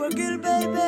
overkill baby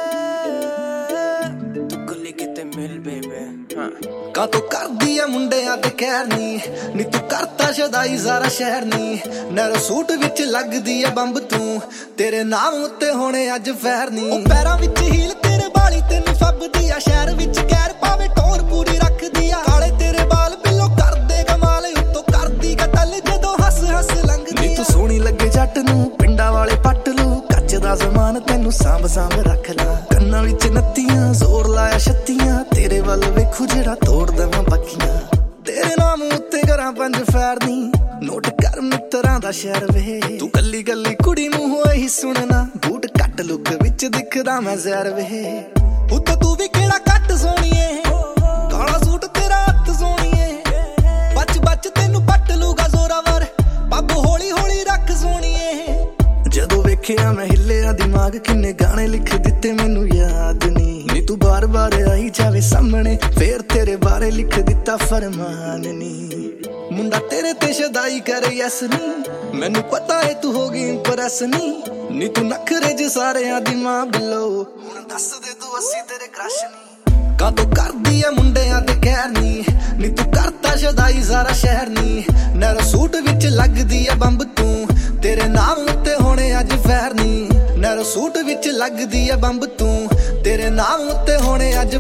ਤੂੰ ਕੱਲੀ ਕਿਤੇ ਮਿਲ baby ਕਾਤੋਂ ਕਰਦੀ ਐ ਮੁੰਡਿਆਂ ਤੇ ਕਹਿਰ ਨੀ ਤੂੰ ਕਰਤਾ ਸ਼ਦਾਈ ਸਾਰਾ ਸ਼ਹਿਰ ਨੀ ਨੈਰੋ ਸੂਟ ਵਿੱਚ ਲੱਗਦੀ ਐ ਬੰਬ ਤੂੰ ਤੇਰੇ ਨਾਮ ਉੱਤੇ ਹੋਣੇ ਅੱਜ ਫੈਰ ਨੀ ਉਹ ਪੈਰਾਂ ਵਿੱਚ ਹੀਲ ਤੇਰੇ ਬਾਲੀ ਤੈਨੂੰ ਫੱਬਦੀ ਆ ਸ਼ਹਿਰ ਵਿੱਚ ਕਹਿਰ ਪਾਵੇ ਟੋਰ ਪੂਰੀ ਰੱਖਦੀ ਆ ਕਾਲੇ ਤੇਰੇ ਬਾਲ ਬਿੱਲੋ ਕਰਦੇ ਕਮਾਲ ਉੱਤੋਂ ਕਰਦੀ ਕਤਲ ਜਦੋਂ ਹੱਸ ਹੱਸ ਲੰਘਦੀ ਨੀ ਤੂੰ ਸੋਹਣੀ ਲੱਗੇ ਜੱਟ ਨੂੰ ਪਿੰਡਾਂ ਵਾਲੇ ਪੱਟ ਲੂ ਕੱਚ ਦਾ ਜ਼ਮਾਨ ਤੈਨੂੰ ਸਾਂਭ ਸਾਂਭ ਰੱਖ ਲਾ ਕੰਨਾਂ ਵਿੱਚ ਨੱਤੀਆਂ ਜ਼ੋਰ ਲਾਇਆ ਛੱਤੀਆਂ ਤੇਰੇ ਵੱਲ ਵੇਖੂ ਜਿਹੜਾ ਤੋੜ ਦੇਵਾਂ ਪੱਕੀਆਂ ਤੇਰੇ ਨਾਮ ਉੱਤੇ ਕਰਾਂ ਪੰਜ ਫੈਰਨੀ ਨੋਟ ਕਰ ਮਿੱਤਰਾਂ ਦਾ ਸ਼ਹਿਰ ਵੇ ਤੂੰ ਕੱਲੀ ਕੱਲੀ ਕੁੜੀ ਮੂੰਹੋਂ ਇਹੀ ਸੁਣਨਾ ਬੂਟ ਕੱਟ ਲੁੱਕ ਵਿੱਚ ਦਿਖਦਾ ਮੈਂ ਜ਼ਹਿਰ ਵੇ ਉੱਤੇ ਤੂੰ ਵੀ ਕਿਹੜਾ ਕੱਟ ਸੋਣੀਏ ਕਾਲਾ ਸੂਟ ਤੇਰਾ ਹੱਥ ਸੋਣੀਏ ਬੱਚ ਬੱਚ ਤੈਨੂੰ ਪੱਟ ਲੂਗਾ ਜ਼ੋਰਾਵਰ ਪੱਬ ਹੌਲੀ ਹੌਲੀ ਰੱਖ ਸੋਣੀਏ ਜਦੋਂ ਵੇਖਿਆ ਮੈਂ ਹਿੱਲਿਆ ਦਿਮਾਗ ਕਿੰਨੇ ਗਾਣੇ ਲਿਖ ਦਿੱਤੇ ਮੈਨੂੰ ਯਾਦ ਨੀ ਤੂੰ ਬਾਰ ਬਾਰ ਆਈ ਜਾਵੇ ਸਾਹਮਣੇ ਫੇਰ ਤੇਰੇ ਬਾਰੇ ਲਿਖ ਦਿੱਤਾ ਫਰਮਾਨ ਨੀ ਮੁੰਡਾ ਤੇਰੇ ਤੇ ਸ਼ਦਾਈ ਕਰੇ ਯਸ ਨੀ ਮੈਨੂੰ ਪਤਾ ਏ ਤੂੰ ਹੋ ਗਈ ਇੰਪ੍ਰੈਸ ਨੀ ਤੂੰ ਨਖਰੇ ਜ ਸਾਰਿਆਂ ਦੀ ਮਾਂ ਬਿੱਲੋ ਹੁਣ ਦੱਸ ਦੇ ਤੂੰ ਅਸੀਂ ਤੇਰੇ ਕ੍ਰਸ਼ ਨੀ ਕਾਤੋਂ ਕਰਦੀ ਐ ਮੁੰਡਿਆਂ ਤੇ ਕਹਿਰ ਨੀ ਤੂੰ ਕਰਤਾ ਸ਼ਦਾਈ ਸਾਰਾ ਸ਼ਹਿਰ ਨੀ ਨੈਰੋ ਸੂਟ ਵਿੱਚ ਲੱਗਦੀ ਐ ਬੰਬ ਤੂੰ ਤੇਰੇ ਨਾਮ ਉੱਤੇ ਹੋਣੇ ਅੱਜ ਫੈਰ ਨੀ ਨੈਰੋ ਸੂਟ ਵਿੱਚ ਲੱਗਦੀ ਐ ਬੰਬ ਤੂੰ तेरे नाम उत्ते होने आज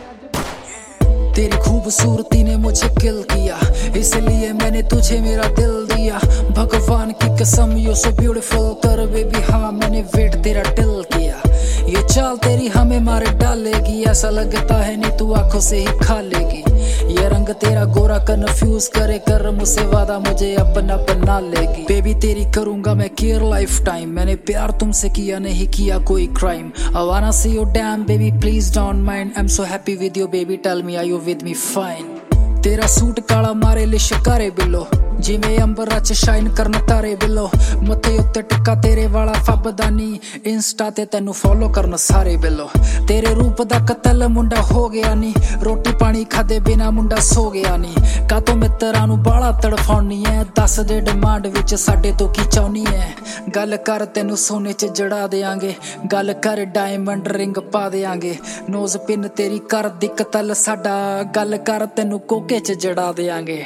तेरी खूबसूरती ने मुझे किल किया इसलिए मैंने तुझे मेरा दिल दिया भगवान की कसम यू सो ब्यूटीफुल कर बेबी हाँ मैंने वेट तेरा दिल किया ये चाल तेरी हमें मारे डालेगी ऐसा लगता है नहीं तू आंखों से ही खा लेगी ये रंग तेरा गोरा कन्फ्यूज करे कर मुझसे वादा मुझे अपना बना लेगी बेबी तेरी करूंगा मैं केयर लाइफ टाइम मैंने प्यार तुमसे किया नहीं किया कोई crime I wanna see you damn baby please don't mind I'm so happy with you baby tell me are you with me fine तेरा सूट काला मारे ले शिकारे बिलो जिवें अंबरां च शाइन करन तारे बिलो मथे उत्ते टिक्का तेरे वाला फबदा नी इंस्टा ते तैनू फॉलो करन सारे बिलो तेरे रूप दा कतल मुंडा हो गया नी रोटी पानी खादे बिना मुंडा सो गया नी कातों मित्तरां नू बाला तड़फाउणी ऐ दस दे डिमांड विच साडे तो की चाहुनी ऐ गल कर तैनू सोने च जड़ा देंगे गल कर डायमंड रिंग पा देंगे नोज पिन तेरी कर दी कतल साडा गल कर तैनू कोके च जड़ा देंगे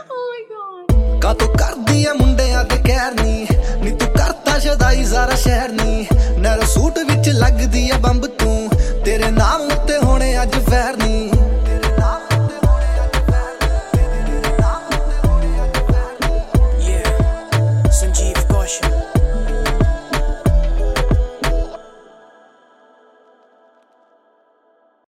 ਕਾਤੋਂ ਕਰਦੀ ਐ ਮੁੰਡਿਆਂ ਤੇ ਕਹਿਰ ਨੀ ਤੂੰ ਕਰਤਾ ਸ਼ਦਾਈ ਸਾਰਾ ਸ਼ਹਿਰ ਨੀ ਨੈਰੋ ਸੂਟ ਵਿੱਚ ਲੱਗਦੀ ਐ ਬੰਬ ਤੂੰ ਤੇਰੇ ਨਾਮ ਉੱਤੇ ਹੋਣੇ ਅੱਜ ਫੈਰ ਨੀ